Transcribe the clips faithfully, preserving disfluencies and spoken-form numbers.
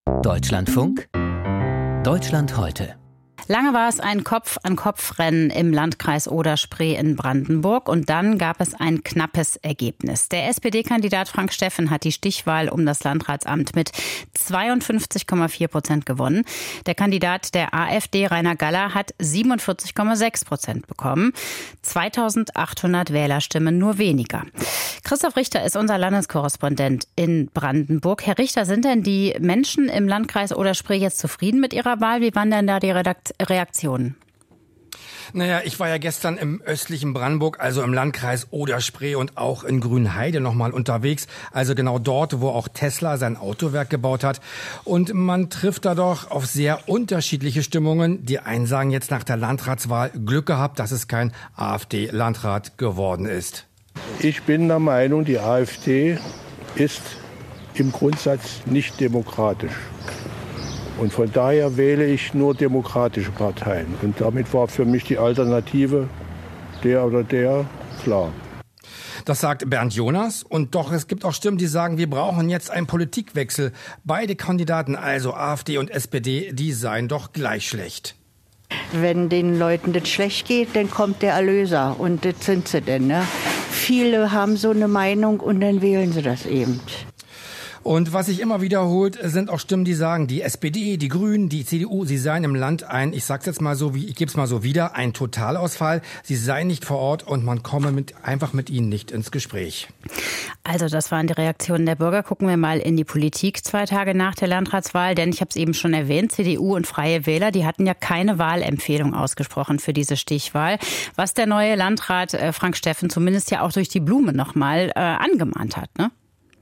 Deutschlandfunk, Deutschland heute. Lange war es ein Kopf-an-Kopf-Rennen im Landkreis Oder-Spree in Brandenburg und dann gab es ein knappes Ergebnis. Der S P D-Kandidat Frank Steffen hat die Stichwahl um das Landratsamt mit zweiundfünfzig Komma vier Prozent gewonnen. Der Kandidat der AfD, Rainer Galler, hat siebenundvierzig Komma sechs Prozent bekommen. zweitausendachthundert Wählerstimmen nur weniger. Christoph Richter ist unser Landeskorrespondent in Brandenburg. Herr Richter, sind denn die Menschen im Landkreis Oder-Spree jetzt zufrieden mit ihrer Wahl? Wie waren denn da die Redakt- Reaktionen? Naja, ich war ja gestern im östlichen Brandenburg, also im Landkreis Oder-Spree und auch in Grünheide nochmal unterwegs. Also genau dort, wo auch Tesla sein Autowerk gebaut hat. Und man trifft da doch auf sehr unterschiedliche Stimmungen. Die einen sagen jetzt nach der Landratswahl Glück gehabt, dass es kein AfD-Landrat geworden ist. Ich bin der Meinung, die AfD ist im Grundsatz nicht demokratisch. Und von daher wähle ich nur demokratische Parteien. Und damit war für mich die Alternative der oder der klar. Das sagt Bernd Jonas. Und doch, es gibt auch Stimmen, die sagen, wir brauchen jetzt einen Politikwechsel. Beide Kandidaten, also AfD und S P D, die seien doch gleich schlecht. Wenn den Leuten das schlecht geht, dann kommt der Erlöser. Und das sind sie denn. Ne? Viele haben so eine Meinung und dann wählen sie das eben. Und was sich immer wiederholt, sind auch Stimmen, die sagen, die S P D, die Grünen, die C D U, sie seien im Land ein, ich sag's jetzt mal so, wie ich gebe es mal so wieder, ein Totalausfall. Sie seien nicht vor Ort und man komme mit, einfach mit ihnen nicht ins Gespräch. Also das waren die Reaktionen der Bürger. Gucken wir mal in die Politik zwei Tage nach der Landratswahl, denn ich habe es eben schon erwähnt, C D U und Freie Wähler, die hatten ja keine Wahlempfehlung ausgesprochen für diese Stichwahl, was der neue Landrat äh, Frank Steffen zumindest ja auch durch die Blume nochmal äh, angemahnt hat, ne?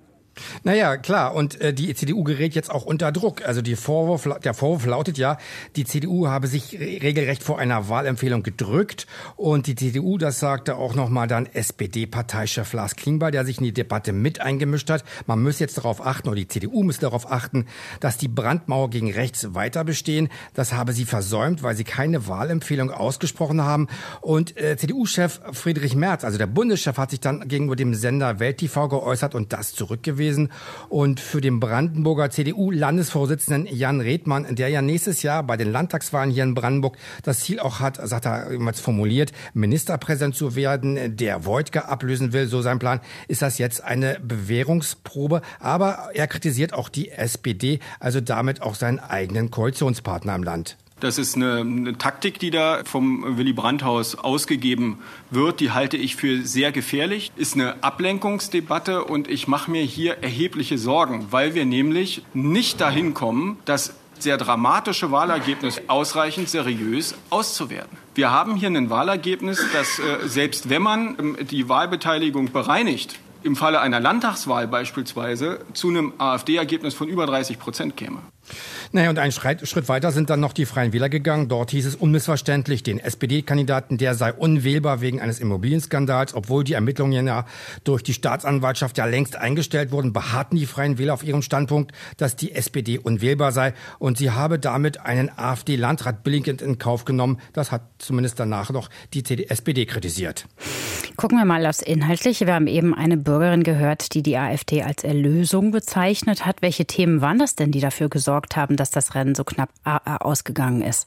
Naja, klar. Und äh, die C D U gerät jetzt auch unter Druck. Also die Vorwurf, der Vorwurf lautet ja, die C D U habe sich regelrecht vor einer Wahlempfehlung gedrückt. Und die C D U, das sagte auch nochmal dann S P D-Parteichef Lars Klingbeil, der sich in die Debatte mit eingemischt hat. Man müsse jetzt darauf achten, oder die C D U müsse darauf achten, dass die Brandmauer gegen rechts weiter bestehen. Das habe sie versäumt, weil sie keine Wahlempfehlung ausgesprochen haben. Und äh, C D U-Chef Friedrich Merz, also der Bundeschef, hat sich dann gegenüber dem Sender Welt T V geäußert und das zurückgewiesen. Und für den Brandenburger C D U-Landesvorsitzenden Jan Redmann, der ja nächstes Jahr bei den Landtagswahlen hier in Brandenburg das Ziel auch hat, sagt er immer formuliert, Ministerpräsident zu werden, der Woidke ablösen will, so sein Plan, ist das jetzt eine Bewährungsprobe. Aber er kritisiert auch die S P D, also damit auch seinen eigenen Koalitionspartner im Land. Das ist eine, eine Taktik, die da vom Willy Brandt-Haus ausgegeben wird. Die halte ich für sehr gefährlich. Ist eine Ablenkungsdebatte und ich mache mir hier erhebliche Sorgen, weil wir nämlich nicht dahin kommen, das sehr dramatische Wahlergebnis ausreichend seriös auszuwerten. Wir haben hier ein Wahlergebnis, das äh, selbst wenn man ähm, die Wahlbeteiligung bereinigt, im Falle einer Landtagswahl beispielsweise zu einem AfD-Ergebnis von über dreißig Prozent käme. Naja, und einen Schritt weiter sind dann noch die Freien Wähler gegangen. Dort hieß es unmissverständlich, den S P D-Kandidaten, der sei unwählbar wegen eines Immobilienskandals. Obwohl die Ermittlungen ja durch die Staatsanwaltschaft ja längst eingestellt wurden, beharrten die Freien Wähler auf ihrem Standpunkt, dass die S P D unwählbar sei. Und sie habe damit einen AfD-Landrat billigend in Kauf genommen. Das hat zumindest danach noch die S P D kritisiert. Gucken wir mal aufs Inhaltliche. Wir haben eben eine Bürgerin gehört, die die AfD als Erlösung bezeichnet hat. Welche Themen waren das denn, die dafür gesorgt haben, dass das Rennen so knapp ausgegangen ist?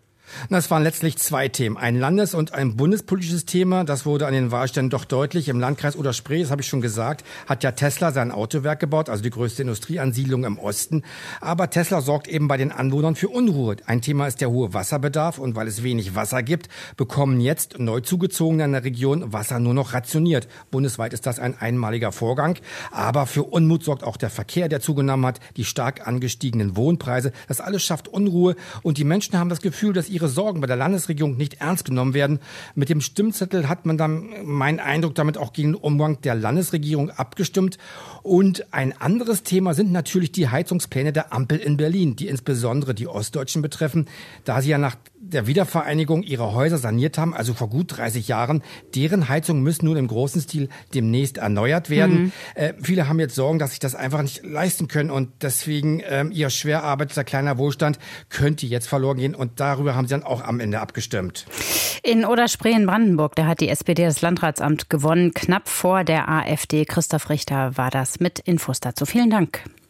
Das waren letztlich zwei Themen. Ein landes- und ein bundespolitisches Thema. Das wurde an den Wahlständen doch deutlich. Im Landkreis Oder-Spree, das habe ich schon gesagt, hat ja Tesla sein Autowerk gebaut, also die größte Industrieansiedlung im Osten. Aber Tesla sorgt eben bei den Anwohnern für Unruhe. Ein Thema ist der hohe Wasserbedarf. Und weil es wenig Wasser gibt, bekommen jetzt neu Zugezogene in der Region Wasser nur noch rationiert. Bundesweit ist das ein einmaliger Vorgang. Aber für Unmut sorgt auch der Verkehr, der zugenommen hat, die stark angestiegenen Wohnpreise. Das alles schafft Unruhe. Und die Menschen haben das Gefühl, dass ihre Sorgen bei der Landesregierung nicht ernst genommen werden. Mit dem Stimmzettel hat man dann, mein Eindruck, damit auch gegen den Umgang der Landesregierung abgestimmt. Und ein anderes Thema sind natürlich die Heizungspläne der Ampel in Berlin, die insbesondere die Ostdeutschen betreffen, da sie ja nach der Wiedervereinigung ihre Häuser saniert haben, also vor gut dreißig Jahren. Deren Heizungen müssen nun im großen Stil demnächst erneuert werden. Mhm. Äh, viele haben jetzt Sorgen, dass sich das einfach nicht leisten können und deswegen ähm, ihr schwer arbeiteter kleiner Wohlstand könnte jetzt verloren gehen und darüber haben sie dann auch am Ende abgestimmt. In Oder-Spree in Brandenburg, da hat die S P D das Landratsamt gewonnen, knapp vor der AfD. Christoph Richter war das mit Infos dazu. Vielen Dank.